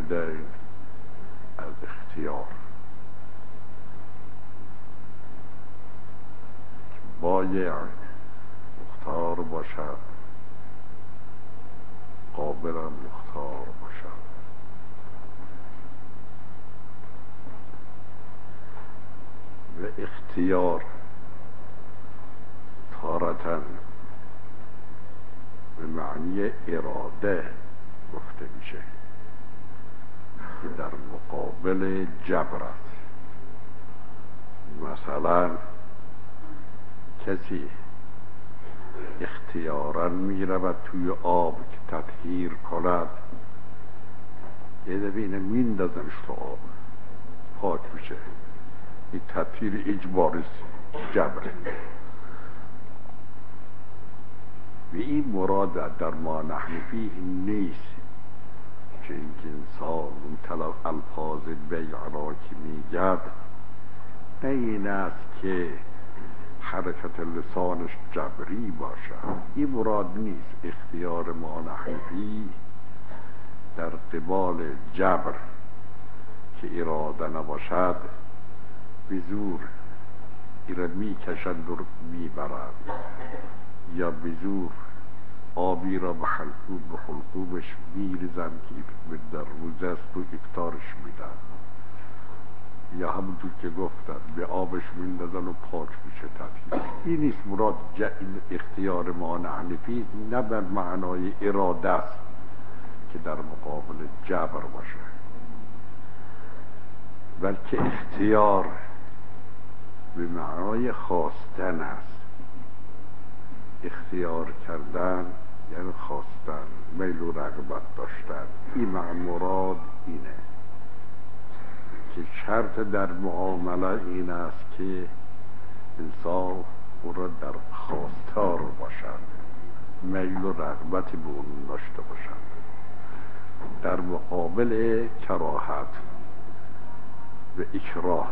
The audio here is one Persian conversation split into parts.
والدین از اختیار، بایع مختار باشد، قابلم مختار باشد. و اختیار تارةً به معنی اراده گفته میشه که در مقابل جبر است. مثلا کسی اختیاراً می رود توی آب که تطهیر کند، یه دفعه اینه میندازنش تو آب پاک میشه. این تطهیر اجباری جبره. و این مراد در ما نحن فیه نیست که اینکه انسان اون الفاظ بیع را که میگد نه این است که حرکت لسانش جبری باشد. این مراد نیست. اختیار ما نحن فیه در قبال جبر که اراده نباشد به زور ایره میکشند و میبرند، یا به زور آبی را به خلقوبش میریزند که در روزه است و افطارش میدن، یا همونطور که گفتن به آبش میندازن و پاک میشه تطهیر. این نیست مراد. این اختیار ما نحن فیه نه به معنای اراده است که در مقابل جبر باشه، بلکه اختیار به معنای خواستن است. اختیار کردن یعنی خواستن، میل و رغبت داشتن. این مراد اینه که شرط در معامله این است که انسان او را در خواستار باشد، میل و رغبتی به اون داشته باشد، در مقابل کراهت و اکراه.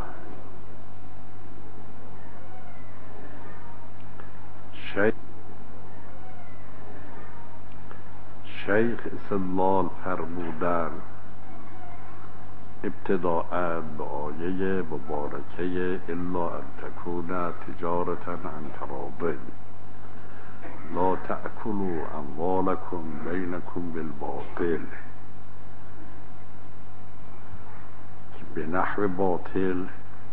شیخ استدلال فرمودن ابتداء به آیه مبارکه الا ان تکون تجارتا عن تراض لا تأکلوا اموالکم بینکم بالباطل، که به نحو باطل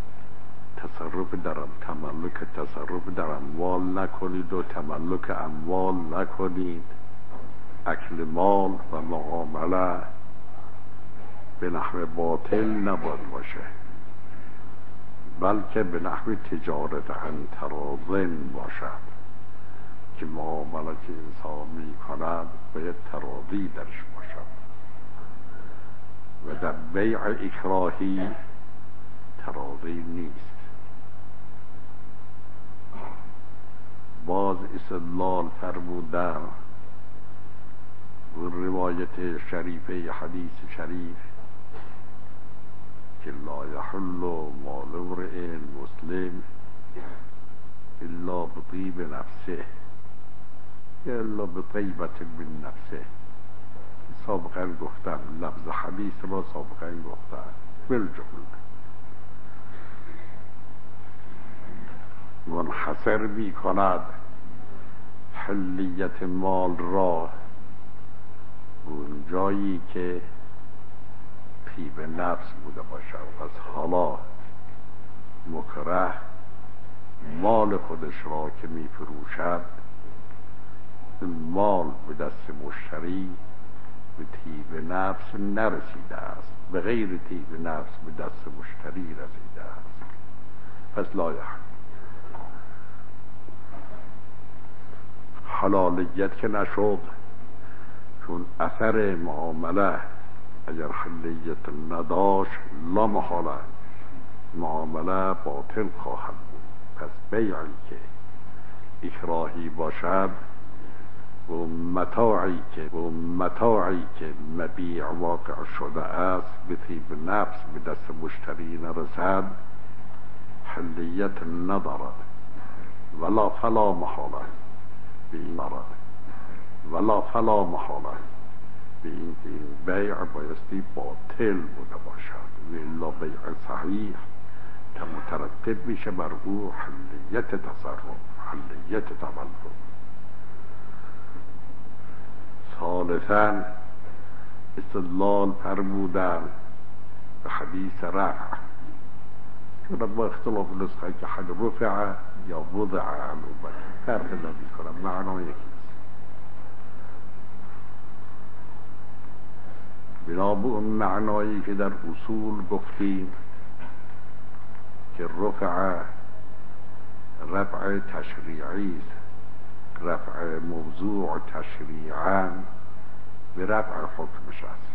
تصرف در اموال نکنید و تملک اموال نکنید. اکل مال و معامله به نحو باطل نباید باشه، بلکه به نحو تجارت عن تراض باشد، که معامله که انسان می کند باید تراضی درش باشد. و در بیع اکراهی تراضی نیست. باز استدلال فرمودن و روایت شریفه حدیث شریف که لا یحل مال امرئ مسلم الا بطیب نفسه الا بطیبة من نفسه. سابقا گفتم لفظ حدیث را سابقا گفتم بالجمله. منحصر می کند حلیت مال را اون جایی که طیب نفس بوده باشد. پس حالا مکره مال خودش را که می فروشد، این مال به دست مشتری به طیب نفس نرسیده است، به غیر طیب نفس به دست مشتری رسیده است. پس لا یحل. حلالیت که نشد، چون اثر معامله اگر حلیت نداشت لا محاله معامله باطل خواهد بود. پس بیعی که اکراهی باشد و متاعی که مبیع واقع شده است به طیب نفس به دست مشتری نرسد حلیت ندارد. ولا فلا محاله به این دارد. ولا فلا محاله به این که این بیع بایستی باطل بوده باشد و الا بیع صحیح که مترتب میشه بر او حلیت تصرف، حلیت تملک. ثالثاً استدلال فرمودن به حدیث رفع، چون با اختلاف نسخه که حد رفع یا وضع علومت فرق نمی کنم، معنی یکی است. بنا به اون معنایی که در اصول گفتیم که رفع تشریعی است، رفع موضوع تشریعاً به رفع حکمش است.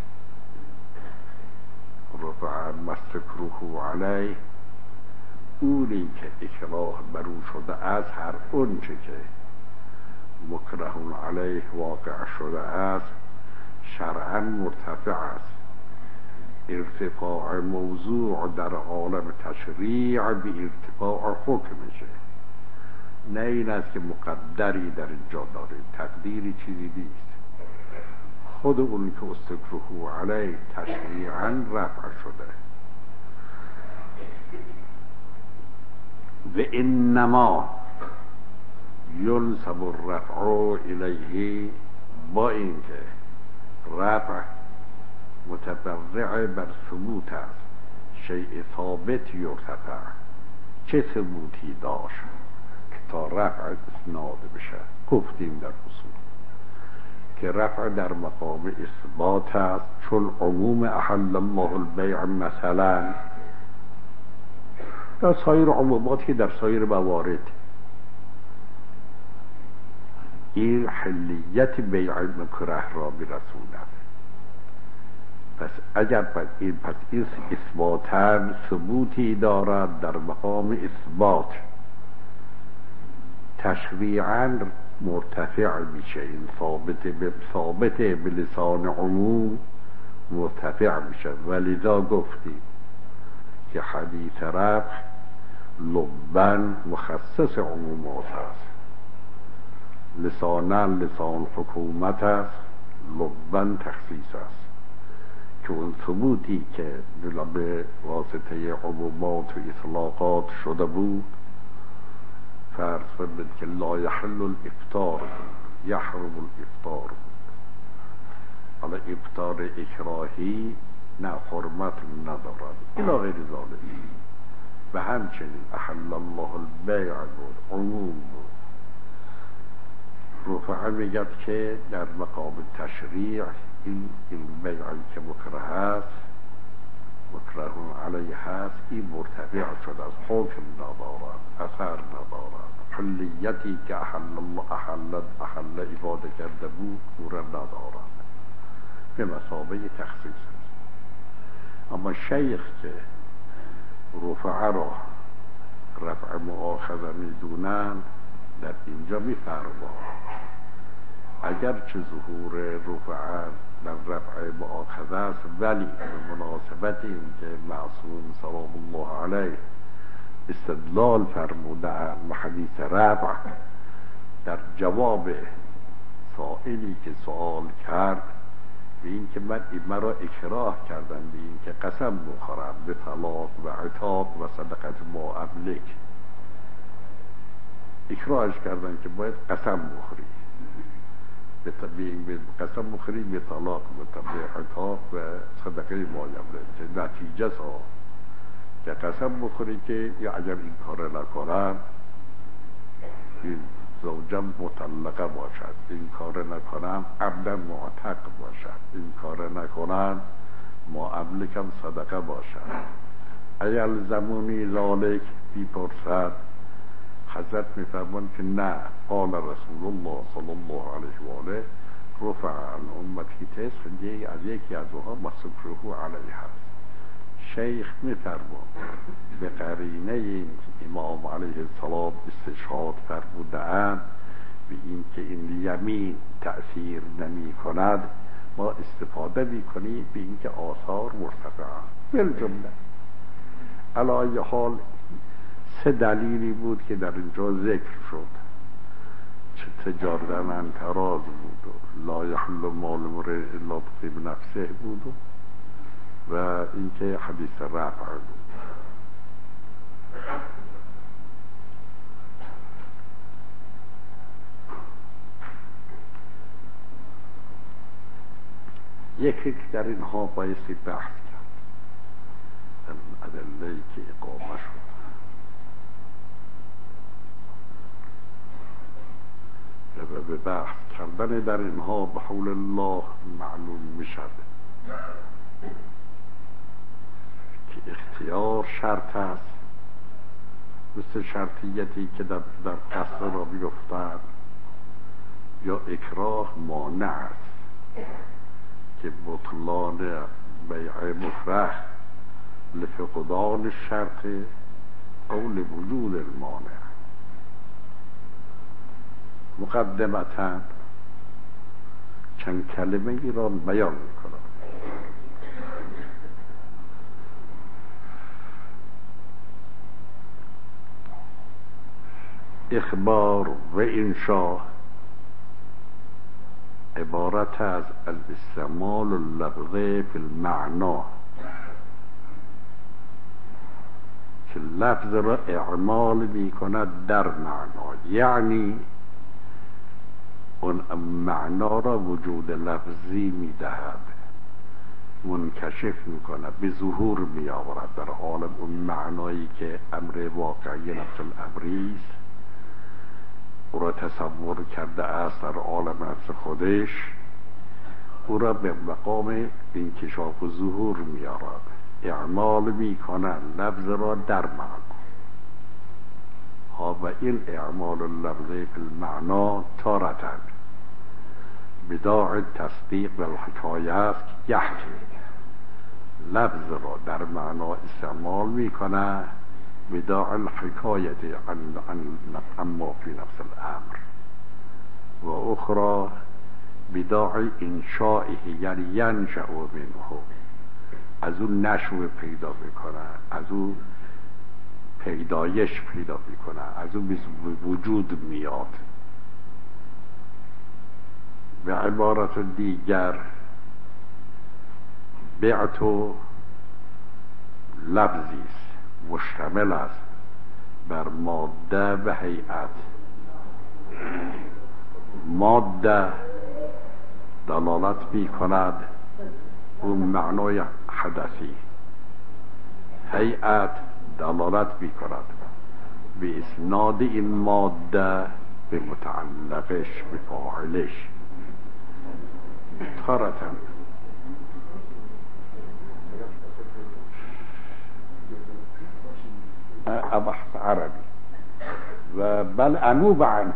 رفع مستکروه علیه، اونی که اکراه برو شده از هر اونچه که مکره علیه واقع شده است شرعاً مرتفع است. ارتفاع موضوع در عالم تشریع به ارتفاع حکمشه، نه این است که مقدری در اینجا داریم، تقدیری چیزی نیست. خود اون که استکروه علیه تشریعاً رفع شده. و انما ینسب الرفع الیه، با اینکه رفع متبرع بر ثبوت است، شیء ثابت یرتفع، چه ثبوتی داشت که تا رفع اسناد بشه؟ گفتیم در اصول که رفع در مقام اثبات است، چون عموم احل الله البیع مثلا در سایر عموماتی در سایر موارد این حلیت بیع مکره را برسوند. پس اگر پس این اثباتاً ثبوتی دارد در مقام اثبات، تشریعاً مرتفع میشه، این ثابت به لسان عموم مرتفع میشه. ولذا گفتیم که حدیث رفع لباً مخصص عمومات است، لساناً لسان حکومت است، لباً تخصیص است، که اون ثبوتی که به واسطه عمومات و اطلاقات شده بود، فرض فرمید که لا یحل الافطار، یحرم الافطار، حالا افطار اکراهی نه حرمت ندارد الی غیر ذلک. و همچنین احل الله البیع بود، عموم بود. رفع میگد که در مقام تشریع این بیعی که مکره هست، مکره علیه هست، این مرتفع شد، از حکم ندارد، اثر ندارد. حلیتی که احل عباده کرده بود او را ندارد، به مثابه تخصیص است. اما شیخ که رفع را رفع مؤاخذه میدونند در اینجا میفرماید اگرچه ظهور رفع در رفع مؤاخذه است، ولی به مناسبت این که معصوم سلام الله علیه استدلال فرموده به حدیث رفع در جواب سائلی که سوال کرد به این که مرا اکراه کردن به این که قسم بخورم به طلاق و عتاق و صدقت ما املک، اکراهش کردن که باید قسم بخوری، به قسم بخوری به طلاق به عتاق و صدقه ما املک. نتیجه سا که قسم بخوری که اگر این کار نکنم این زوجم مطلقه باشد، این کار نکنم عبدا معتق باشد، این کار نکنم ما املکم صدقه باشد. اگر زمانی ذالک بیپرسد، حضرت میفرمان که نه، قال رسول الله صلی الله علیه و آله رفع عن امتی تسع، از یکی از اونها مستکروه علیه هست. شیخ میفرمان به قرینه این امام علیه السلام استشهاد فرموده‌اند به این که این یمین تأثیر نمی کند، ما استفاده میکنیم به این که آثار مرتفعه بالجمله. علی حال سه دلیلی بود که در اینجا ذکر شد. چه تجارت عن تراز بود و لا یحل مال امرئ الا بطیب نفسه بود و اینکه حدیث رفع بود. یکی در اینها بایستی بحث کرد، ادله‌ای که اقامه شد. و به بحث کردن در اینها به حول الله معلوم می شد که اختیار شرط است، مثل شرطیتی که در قصد را بیفتد، یا اکراه مانع است که بطلان بیع مکره لفقدان شرط او لوجود المانع. مقدمتا چند کلمه ای را بیان میکنم. اخبار و انشاء عبارت از استعمال اللفظ فی المعنا، که لفظ را اعمال می کند در معنا، یعنی اون معنا را وجود لفظی می دهد، منکشف می کند، به ظهور می آورد در عالم اون معنایی که امر واقعی نفس الامری است، او را تصور کرده است در عالم نفس خودش، او را به مقام انکشاف و ظهور می آورد، اعمال می کند لفظ را در معنا. و این اعمال اللفظ فی المعنا تارة بداع تصدیق و الحکایه است که یحکی لفظ را در معنا استعمال می کند بداع الحکایت عما فی نفس الامر، و اخرى بداع انشائه، یعنی ینشأ منه، از اون نشو پیدا میکنه، از اون پیدایش پیدا میکنه، از اون وجود میاد. به عبارت دیگر بعت لفظی است مشتمل است بر ماده و هیئت. ماده دلالت می کند اون معنای حدثی، هیئت دلالت می کند به اسناد این ماده به متعلقش، به فاعلش. تارة بحث عربي بل أنوب عنه.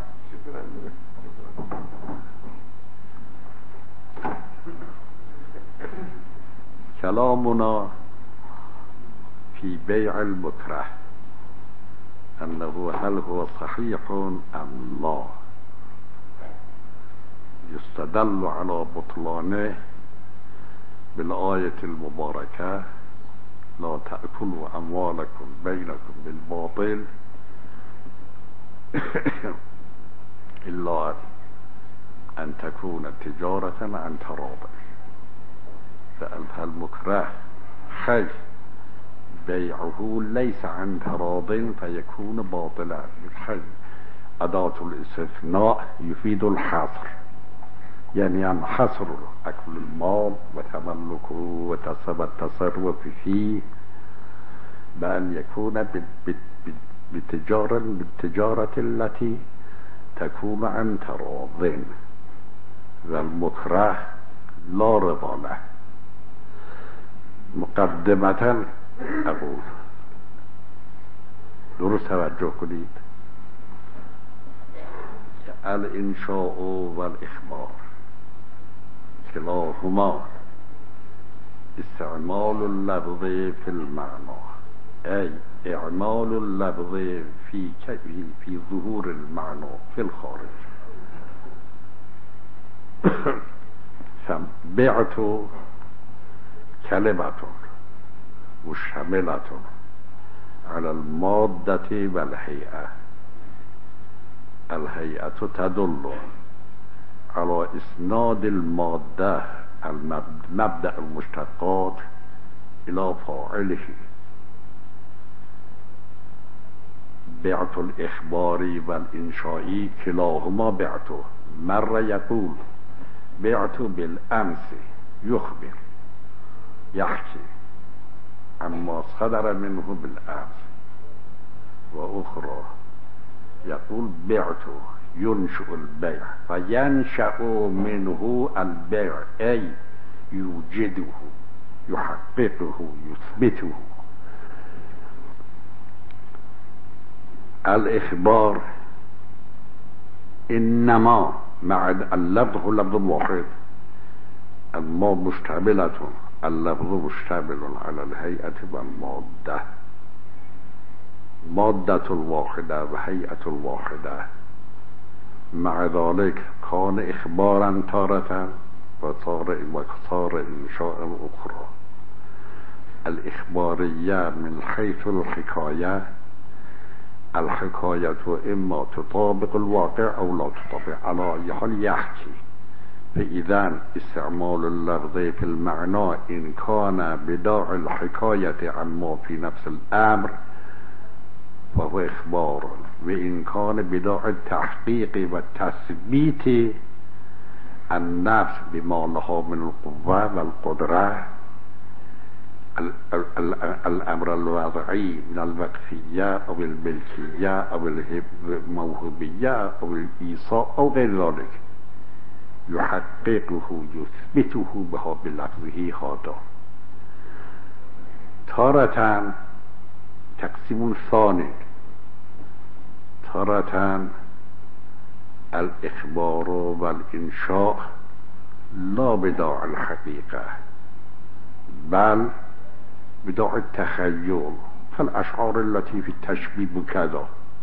كلامنا في بيع المكره أنه هل هو صحيح أم لا، يستدل على بطلانه بالآية المباركة لا تأكلوا أموالكم بينكم بالباطل إلا أن تكون تجارة عن تراض. فالمكره خير بيعه ليس عن تراض فيكون باطلا. خير أداة الاستثناء يفيد الحصر، يعني ينحصر أكل المال وتملكه والتصرف فيه بأن يكون بالتجارة التي تكون عن تراض، والمكره لا رضا له. مقدمة أقول درست توجه کنید، الانشاء والإخبار كلاهما استعمال اللفظ في المعنى، أي إعمال اللفظ في ظهور المعنى في الخارج. فبعت كلمة مشتملة على المادة والهيئة، الهيئة تدل على إسناد المادة مبدأ المشتقات إلى فاعله. بعت الإخباري والإنشائي كلاهما بعته. مرة يقول بعت بالأمس يخبر يحكي عما صدر منه بالأمس، وأخرى يقول بعت ينشئ البيع فينشأ منه البيع أي يوجده يحققه يثبته. الإخبار إنما مع اللفظ لفظ واحد، الماء مشتملة، اللفظ مشتمل على الهيئة والمادة، مادة الواحدة وهيئة الواحدة. مع ذلك كان إخبارا تارة وصار إنشاء أخرى. الإخبارية من حيث الحكاية، الحكاية إما تطابق الواقع أو لا تطابق، على أي حال يحكي. فإذا استعمال اللفظ في المعنى إن كان بداعي الحكاية عما في نفس الأمر فهو إخبار، وإن كان بداعي التحقيق والتثبيت النفس بما لها من القوة والقدرة، الأمر الوضعي من الوقفية أو الملكية أو الموهوبية أو الإيصاء أو غير ذلك، يحققه يثبته بها بلفظه هذا. تارة تقسيم ثاني، تارة الإخبار والإنشاء لا بداعي الحقيقة بل بداعي التخيل، فالأشعار التي في التشبيه كذا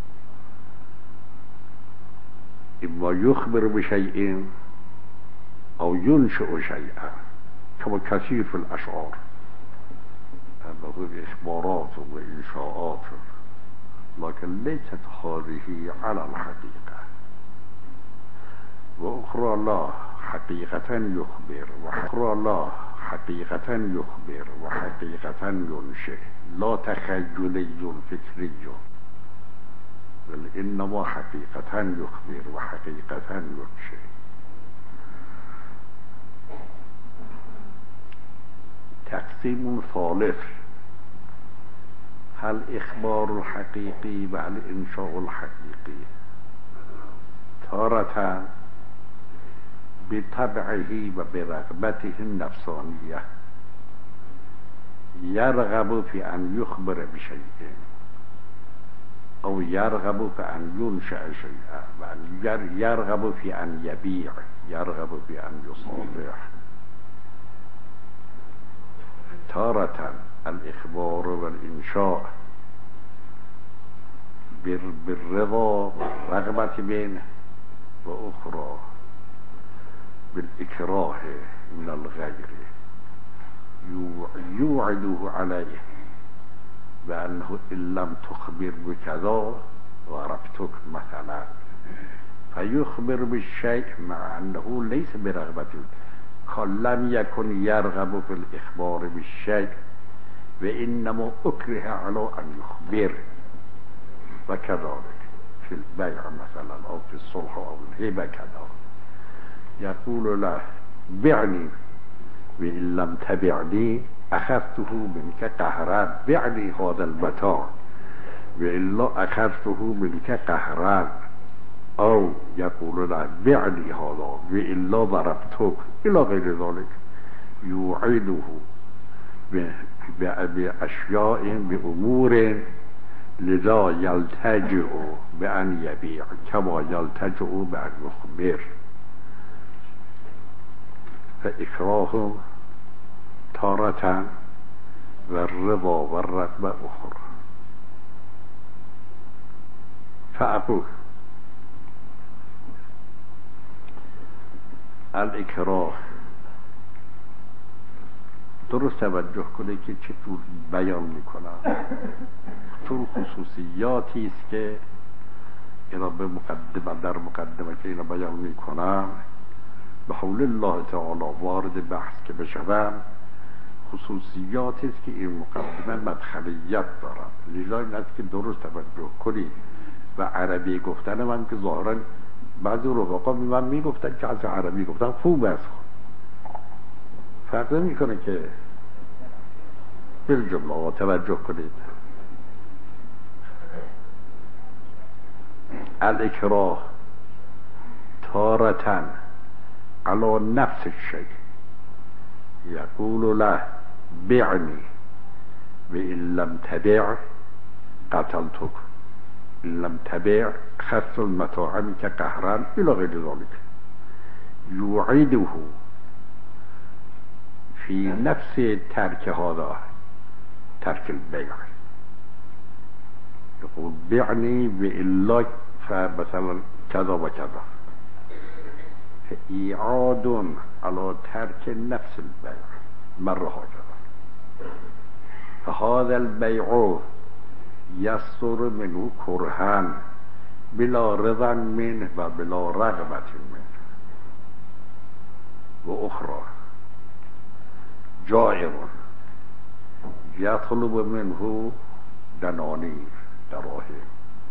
إما يخبر بشيء أو ينشئ شيئا، كما كثير في الأشعار أنه إخبارات وإنشاءات، لكن ليست هذه على الحقيقة. وأخرى لا حقيقة يخبر، وأخرى لا حقيقة يخبر وحقيقة ينشئ، لا تخيلي فكري، بل إنما حقيقة يخبر وحقيقة ينشئ. تقسيم ثالث، هل إخبار الحقيقي وهل إنشاء الحقيقي. تارة بطبعه وبرغبته النفسانية يرغب في أن يخبر بشيء أو يرغب في أن ينشأ شيئا، يرغب في أن يبيع، يرغب في أن يصالح. تارة الإخبار والإنشاء بالرضا والرغبة منه، وأخرى بالإكراه من الغير، يوعده عليه بأنه إن لم تخبر بكذا ضربتك مثلا، فيخبر بالشيء مع أنه ليس برغبته، لم يكن يرغب في الإخبار بالشيء وإنما أكره على أن يخبر. وكذلك في البيع مثلا أو في الصلح أو الهبة كذا، يقول له بعني وإن لم تبعني أخذته منك قهرا، بعني هذا المتاع وإلا أخذته منك قهرا، أو يقول له بعني هذا وإلا ضربتك إلى غير ذلك. يوعده بأشياء بأمور لذا يلتجئ بأن يبيع كما يلتجئ بأن يخبر. فإكراه تارة والرضا والرغبة أخرى. فأقول الإكراه درست توجه کنه که چطور بیان میکنم، چطور خصوصیاتی است که اینا به مقدمه در مقدمه که اینا بیان میکنم به حول الله تعالی وارد بحث که بشوم خصوصیاتی است که این مقدمه مدخلیت دارد، لذا این است که درست توجه کنید. و عربی گفتن من که ظاهرا بعضی رفقا به من میگفتن که از عربی گفتن خوب است، فرق نمیکنه که بالجمله توجه کنید. الاکراه تارة على نفس الشيء يقول له بعني وإن لم تبع قتلتك إن لم تبع خس المتاع منك قهرا إلى غير ذلك. يعيده في نفس ترك هذا ترك البيع، يقول بعني وإلا فمثلا كذا وكذا، فإعاد على ترك نفس البيع مرة هكذا. فهذا البيع يصدر منه كرها بلا رضا منه وبلا رغبة منه. وأخرى جائر يطلب منه دنانير دراهم،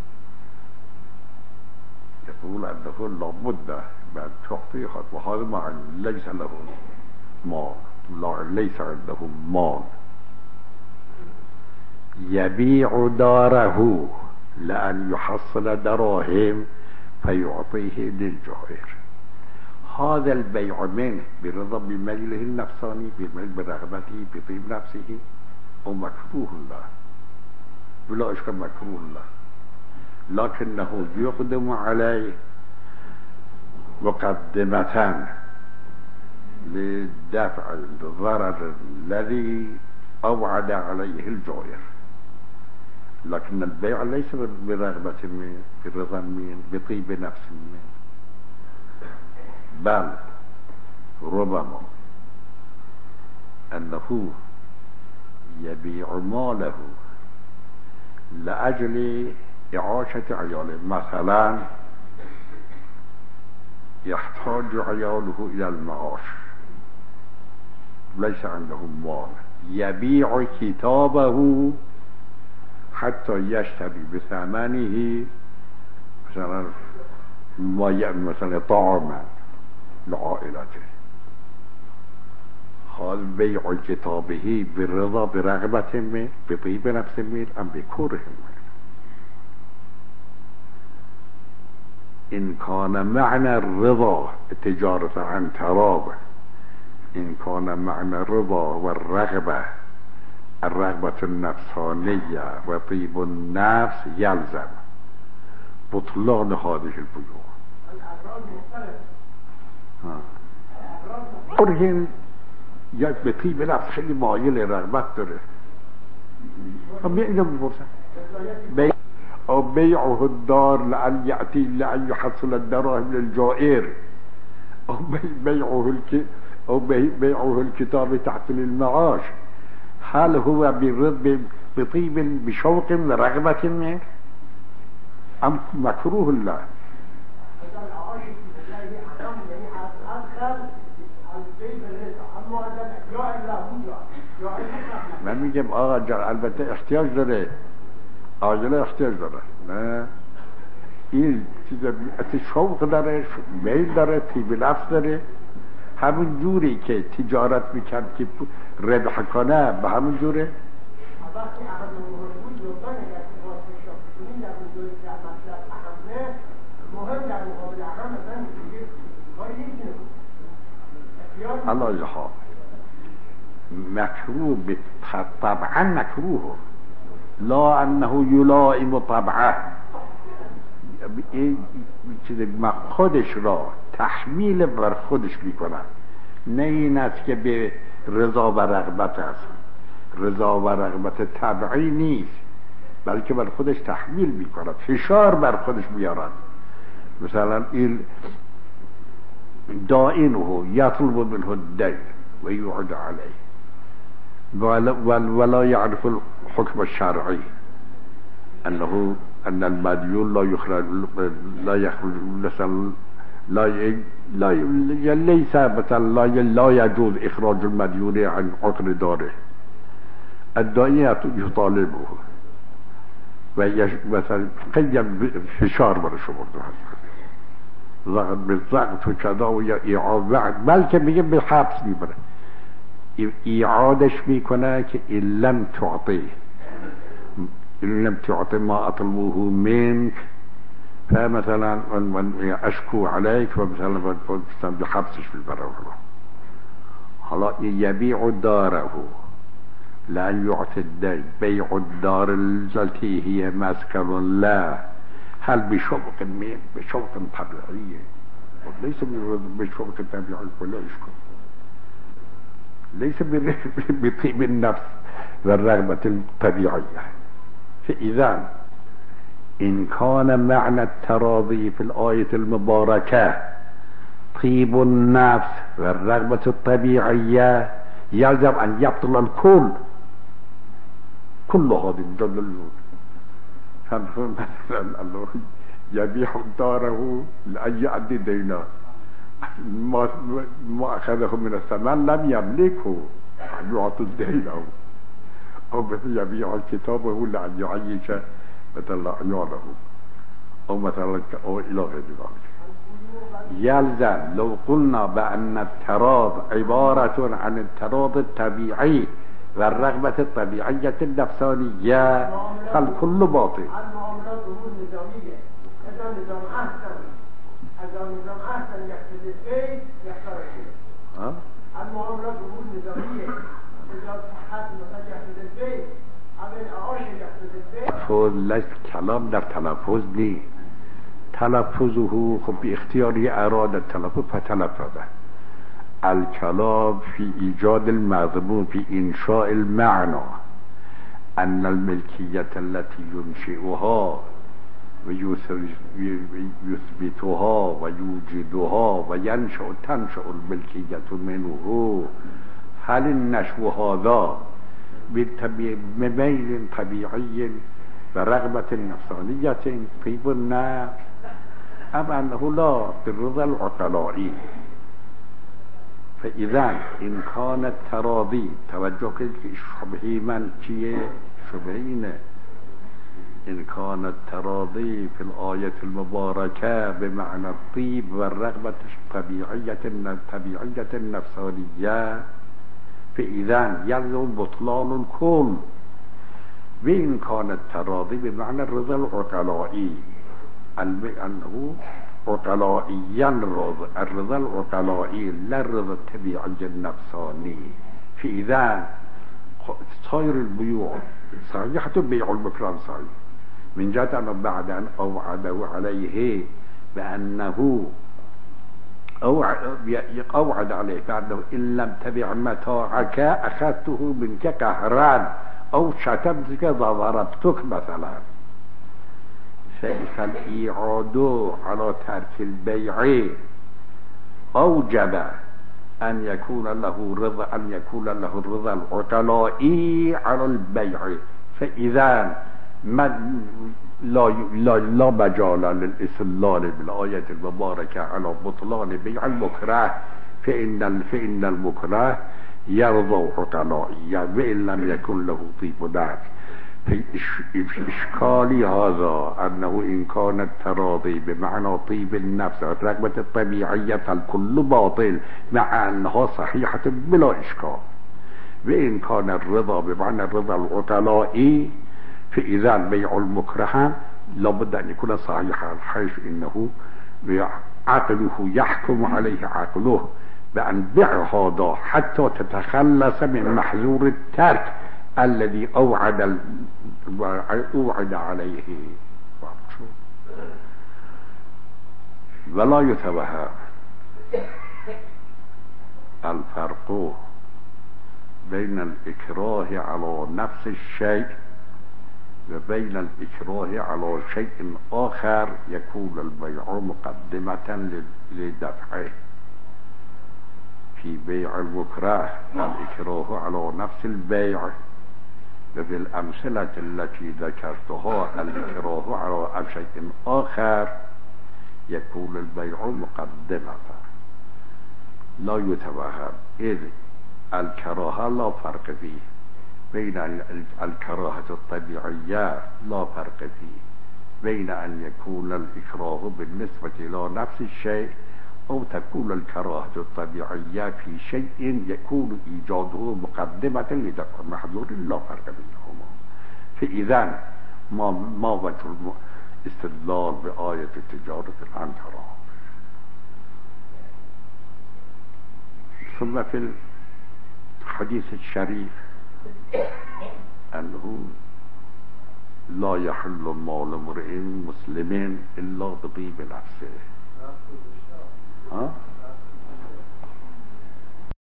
يقول أنه لابد من تعطيها، وهذا مع ليس له مال، ليس عنده مال. يبيع داره لأن يحصل دراهم فيعطيه للجائر. هذا البيع منه برضا بميله النفساني برغبته بطيب نفسه ومكروه له بلا إشكال، مكروه له، لكنه يقدم عليه مقدمة لدفع الضرر الذي أوعد عليه الجائر. لكن البيع ليس برغبة منه برضا منه بطيب نفس منه، بل ربما أنه يبيع ماله لأجل إعاشة عياله. مثلا يحتاج عياله إلى المعاش، ليس عنده مال، يبيع كتابه حتى يشتري بثمنه مثلا طعاما لعائلته. هذا بيع كتابه بالرضا برغبة منه بطيب نفس منه أم بكره منه. إن كان معنى الرضا التجارة عن تراض، إن كان معنى الرضا والرغبة الرغبة النفسانية وطيب النفس يلزم بطلان هذه البيوع. این یک به طیب نفس خیلی مایل رغبت داره. اینو میپرسن او بیعه الدار لأن یأتی لأن یحصل الدراهم للجائر، او بیعه الكتاب تحت المعاش. هل هو بطيب بشوق ورغبة منه أم مكروه له؟ من میگم آقا جان البته احتیاج داره، عاجله احتیاج داره، نه این چیز شوق داره، میل داره، طیب نفس داره. همون جوری که تجارت میکرد که ربح کنه به همون جوره. الله يحفظ مكروه طبعا مكروه، لا انه يلائم طبعه، خودش را تحمیل بر خودش میکنه، نه این است که به رضا و رغبت است. رضا و رغبت طبعی نیست، بلکه بر خودش تحمیل میکنه، فشار بر خودش میارد. مثلا این دائنه يطلب منه الدين ويعد عليه ولا يعرف الحكم الشرعي أنه أن المديون لا يخرج مثلا ليس مثلا لا يجوز إخراج المديون عن عقر داره. الداعية يطالبه مثلا قیم فشار برش برده هست بالضغط و کدا و یا ایعاد، بلکه میگه به حبس میبره، ایعادش میکنه که این لم تعطی ما اطلبوه منك فمثلا اشکو علیک و مثلا به حبسش میبره. حالا یبیع داره لا يعطي الدين، بيع الدار التي هي مسكن لا، هل بشوق طبيعية ليس بشوق طبيعي ولا يشكر، ليس بطيب النفس والرغبة الطبيعية. فإذا إن كان معنى التراضي في الآية المباركة طيب النفس والرغبة الطبيعية يلزم أن يبطل الكل كل هذه الدلالات. مثلا الله يبيع داره لأن يؤدي دينه، ما أخذه من الثمن لم يملكه أن يعطي الدين، أو مثلا يبيع كتابه لأن يعيش مثلا عياله، أو مثلا أو إلى غير ذلك. يلزم لو قلنا بأن التراض عبارة عن التراض الطبيعي والرغبة الطبيعية النفسانية فالكل باطل. المعاملات امور نظامية، اذا نظام احسن يقتضي البيع يختار الشيء. المعاملات امور نظامية، اذا صحت مثلا يقتضي البيع، اول اعاش يقتضي البيع. تلفظ ليس كلام در تلفظ نی، تلفظه خب باختیاری اراد التلفظ فتلفظه. الكلام في إيجاد المضمون في إنشاء المعنى، أن الملكية التي ينشئها ويثبتها ويوجدها تنشأ الملكية منه. هل النشو هذا بميل طبيعي ورغبة نفسانية طيب النفس أم أنه لا بالرضا العقلائي؟ فإذا إن كان التراضي توجه شبهي من كيه شبهين، إن كان التراضي في الآية المباركة بمعنى الطيب والرغبة الطبيعية النفسانية فإذا يلزم بطلان الكل. وإن كان التراضي بمعنى الرضا العقلائي أنه عقلائيا الرضا العقلائي لا الرضا الطبيعي النفساني. فإذا صاير البيوع صحيحة بيع المكران صحيح من جهة أنه بعد أن أوعده عليه بأنه أوعد عليه بأنه إن لم تبع متاعك أخذته منك قهرا أو شتمتك ضربتك مثلا. فالإعاد على ترك البيع أوجب أن يكون له الرضا العقلائي على البيع. فإذا لا مجال للاستدلال بالآية المباركة على بطلان بيع المكره، فإن المكره يرضى عقلائيا وإن لم يكن له طيب نفس. في إشكال هذا أنه إن كان التراضي بمعنى طيب النفس والرغبة الطبيعية فالكل باطل مع أنها صحيحة بلا إشكال. وإن كان الرضا بمعنى الرضا العقلائي فإذا بيع المكره لابد أن يكون صحيحا، حيث إنه عقله يحكم عليه عقله بأن بيع هذا حتى تتخلص من محظور الترك الذي أوعد عليه. ولا يتوهم الفرق بين الإكراه على نفس الشيء وبين الإكراه على شيء آخر يكون البيع مقدمة لدفعه. في بيع المكره الإكراه على نفس البيع وفي الأمثلة التي ذكرتها الإكراه على شيء آخر يكون البيع مقدمة لا يتوهم، إذ الكراهة لا فرق فيه بين الكراهة الطبيعية، لا فرق فيه بين أن يكون الإكراه بالنسبة إلى نفس الشيء أو تكون الكراهة الطبيعية في شيء يكون إيجاده مقدمة لدفع محظور، لا فرق بينهما. فإذا ما وجه الاستدلال بآية التجارة عن تراض؟ ثم في الحديث الشريف أنه لا يحل مال امرئ مسلم إلا بطيب نفسه.